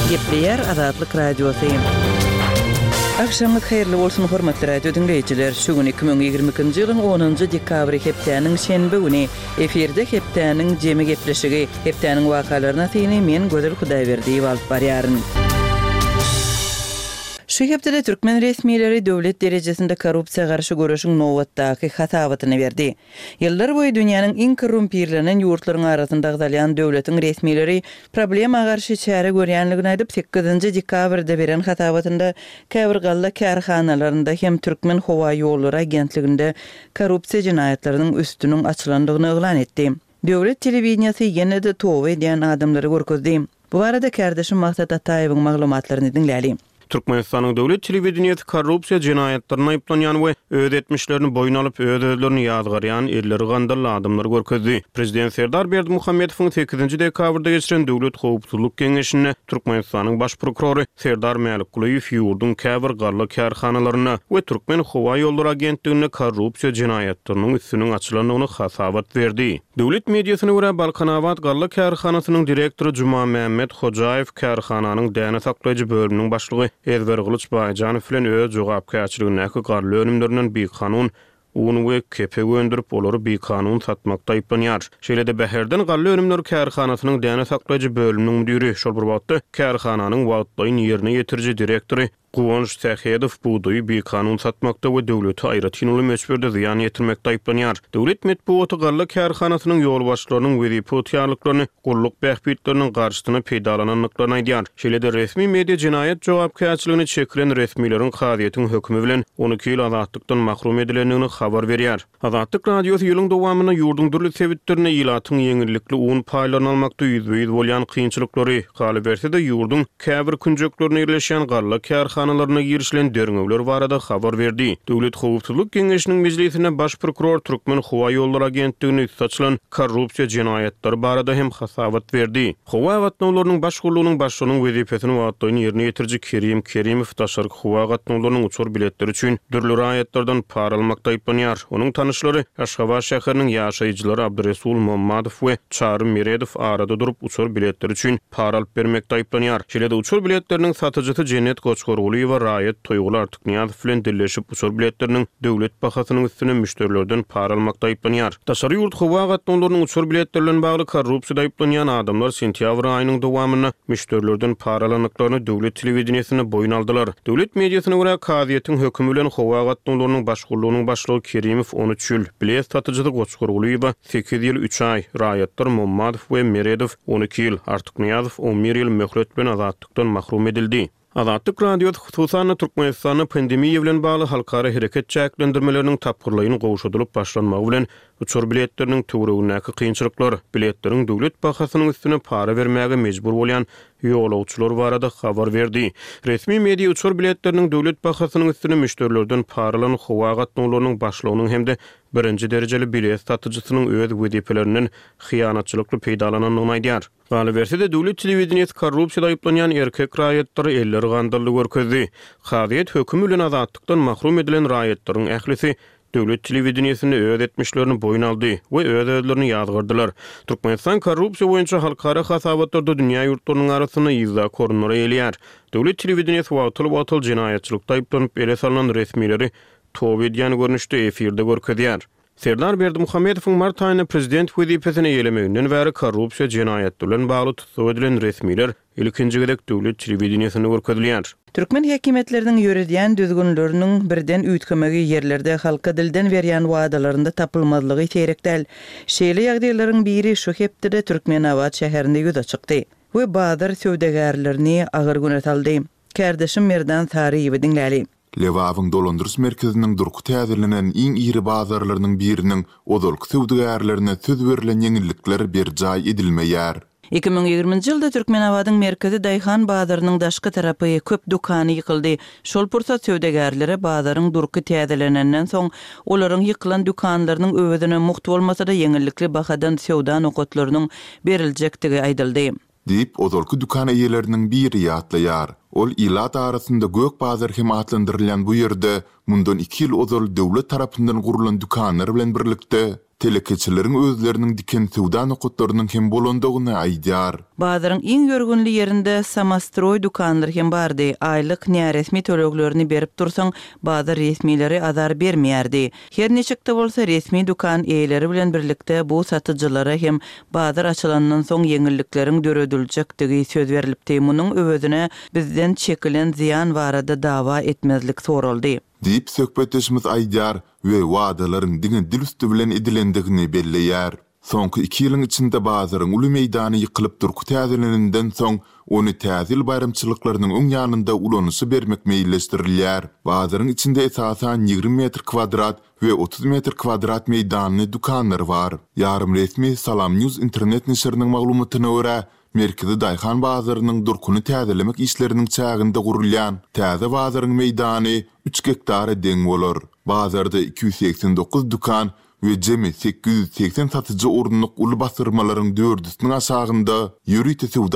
Gepleyer Azatlyk Radiosu. Akşamlık hayırlı olsun hormatly radio dinleyijiler. Şu gün 2022-nji ýylyň 10-njy dekabry hepdäniň şenbe güni eferde hepdäniň jemi gepleşigi, hepdäniň wakalaryna täni men Gözel Hudaýberdiýew alyp barýaryn. Şu hepde Türkmen resmileri döwlet derejesinde korrupsiýa garşy görüşiň nowatdaky hatawatyny berdi. Ýyllar boýy dünýäniň iň korrumpirlenen ýurtlaryň arasynda galýan döwletiň resmileri problema garşy çäre görýänligini aýdyp 8-nji dekabrda beren hatawatynda käbir kärhanalarynda hem Türkmen howa ýollary agentliginde korrupsiýa jinayetleriniň üstüniň açylandygyny eglan etdi. Döwlet telewizionyasy ýene-de towa edýän adamlary görkezdi. Bu arada kardeşim Maksat Ataýewiň maglumatlaryny dinläli. Türkmenistanyň döwlet telewizionyasy korrupsiýa jinayetlerine aýplanýan we öz etmişlerini boyun alyp özlerini ýazgarýan erleri gandyrly adamlar görkezdi. Prezident Serdar Berdimuhammedowyň 8-nji dekabrda geçiren Döwlet Howpsuzlyk Geňeşine Türkmenistanyň baş prokurory Serdar Mälikguliýew ýurdun käbir garly kärhanalaryna we Türkmen howa ýollary agentligine korrupsiýa jinayetleriniň üstüniň açylandygyny hasawat berdi. Döwlet mediasyna görä Balkanawat garly kärhanasynyň direktory Juma Mehmet Hojaýew kärhananyň däne saklaýjy bölüminiň başlygy Ezber Gylyç Baýjanow bilen öz jogapkärçiligine garly önümlerinden bir kanun unu we kepe öndürüp olary bir kanun satmakda aýplanýar. Şeýle-de Bäherden garly önümler kärhanasynyň däne saklaýjy bölüminiň müdiri şol bir wagtda kärhananyň wagtlaýyn ýerine ýetirji direktory Guwanç Tähedow buğdaýy bir kanun satmakda we döwleti aýratynly meçberde ziýan ýetirmekde aýplanýar. Döwlet medeniýeti garly kärhanasynyň ýol başlarynyň wezipä ýarlyklaryny, gulluk bähbitleriniň garşysyna peýdalananlyklaryny aýdýar. Şeýle-de resmi media jinayet jogapkärçiligini çekilen resmilerin kaziýetiň hökmü bilen 12 ýyl azatlykdan mahrum edilendigini habar berýär. Azatlyk radiosy ýylyň dowamyna ýurdun dürli sebitlerine ýylatyň ýeňillikli un paýlaryny almakda ýüzbeýiz bolýan kynçylyklary galy berse-de ýurdun käbir künjeklerine ýerleşen garly kärhanalarına girişilen döňewler barada habar berdi. Döwlet Howpsuzlyk Geňeşiniň mejlisine baş prokuror Türkmen howa ýollary agentligine açylan korrupsiýa jinayetleri barada hem hasawat berdi. Howa gatnawlarynyň başgurlugynyň başlygynyň wezipesini wagtlaýyn ýerine ýetirji Kerim Kerimow taşaryk howa gatnawlarynyň uçur biletleri üçin dürli raýatlardan para almakda aýplanýar. Onuň tanyşlary Aşgabat şäheriniň ýaşaýjylary Abduresul Mammadow we Çary Meredow arada durup uçur biletleri üçin para alyp bermekde aýplanýar. Şeýle-de uçur biletleriniň satyjysy Cennet Goçgorguly we raýat Toýguly Artykniýazow bilen dilleşip uçur biletleriniň döwlet bahasynyň üstüne müşterilerden para almakda aýplanýar. Taşary ýurt howa gatnawlarynyň uçur biletlerine bagly korrupsiýada aýplanýan adamlar sentýabr aýynyň dowamyna müşterilerden para alanyklaryny döwlet telewizionyasine boyun aldylar. Döwlet mediasyna görä kaziýetiň hökmü bilen howa gatnawlarynyň başgurlugynyň başlygy Kerimow 13 ýyl, bilet satyjydy Goçgorguly we 8 ýyl 3 aý, raýatlar Mammadow we Meredow 12 ýyl, Artykniýazow 11 ýyl möhlet bilen azatlykdan mahrum edildi. Azatlyk radio hususan Türkmenistanyň pandemiýa bilen bagly halkara hereket çäklendirmeleriniň tapgyrlygyny gowşadylyp başlanmagy bilen uçur biletleriniň töweregindäki kynçylyklar, biletleriň döwlet bahasynyň üstüne para bermäge mejbur bolýan ýolawçylar barada habar berdi. Resmi media uçur biletleriniň döwlet bahasynyň üstüne müşterilerden paralan howa gatnawlarynyň başlygynyň hemde birinji derejeli bilet satyjysynyň öz wedeplerinden hyýanatçylykly peýdalananyny aýdýar. Galy berse-de döwlet telewizionyasy korrupsiýada aýplanýan erkek raýatlary elleri gandyrly görkezdi. Kaziýet hökmü bilen azatlykdan mahrum edilen raýatlaryň ählisi döwlet telewizionyasynda öz etmişlerini boyun aldy we özlerini ýazgyrdylar. Türkmenistan korrupsiýa boýunça halkara hasawatlarda dünýä ýurtlarynyň arasyna ýyzda korunary elýär. Döwlet telewizionyasy wagtyl jinayetçilikde aýplanyp ele salynan resmileri towa edýän görnüşde efirde görkezýär. Serdar Berdimuhammedowyň mart aýyna prezident wezipesine ýelemeginden bäri korrupsiýa jinayetleri bilen bagly tutsak edilen resmiler ilkinji gedek döwlet telewizionyasynda görkezilýär. Türkmen häkimetleriniň ýöredýän düzgünleriniň birden üýtgemegi ýerlerde halka dilden berýän wadalarynda tapylmazlygy terekdäl. Şeýle ýagdaýlaryň biri şu hepde Türkmenawat şäherinde ýüze çykdy we bazar söwdegärlerini agyr günet aldy. Kardeşim Merdan Tariýewi dinläli. Lewawyň dolandyrys merkeziniň durky täzirlenen iň iri bazarlarynyň biriniň odolky söwdegärlerine söz berilen ýeňillikler berjaý edilmeýär. 2020-nji ýylda Türkmenawatyň merkezi Daýhan bazarynyň daşky tarapy köp dukany ýykyldy. Şol pursat söwdegärlere bazaryň durky täzelenenden soň olaryň ýykylan dukanlarynyň öwedine muhty bolmasa-da ýeňillikli bahadan söwda nokotlarynyň beriljekdigi aýdyldy. Dip odolky dukan eýeleriniň biri ýatlaýar. Ol ilat arasında gök bazar hem atlandırılan bu yerde mundan 2 ýyl odol döwlet tarapyndan gurulan dukanlar bilen birlikde telekeçilerin özlerinin diken suwda nokotlarynyň hem bolandygyny aýdýar. Bazaryň iň görgünli yerinde samastroy dukanlary hem bardy. Aýlyk näresmi töleglerini berip tursaň, bazar resmileri azar bermeýärdi. Her neçikde bolsa resmi dukan eýleri bilen birlikde bu satyjylara hem bazar açylandan soň ýeňillikleriň dörediljektigi söz berilipdi. Munyň öwedine bizden çekilen ziyan barada dawa etmezlik soruldy. Diýip söhbetleşimiz aýdýar we wadalaryň diňe dil üstü bilen edilendigini belleýär. Soňky 2 ýylyň içinde bazaryň uly meýdany ýykylyp durky täzeleninden soň ony täzil bayramçylyklarynyň öň ýanynda ulanysy bermek meýilleşdirilýär. Bazaryň içinde esasan 20 metr kvadrat we 30 metr kvadrat meýdanly dukanlar bar. Ýarym resmi Salam News internet neşriniň maglumatyna görä, Merkezi Daýhan bazarynyň durkuny täzelemek işleriniň çäginde gurulýan täze bazaryň meýdany 3 hektara deň bolar. Bazarda 289 dukan we jemi 880 satyjy orunlyk uly basyrmalaryň 400-niň aşagynda ýürüýte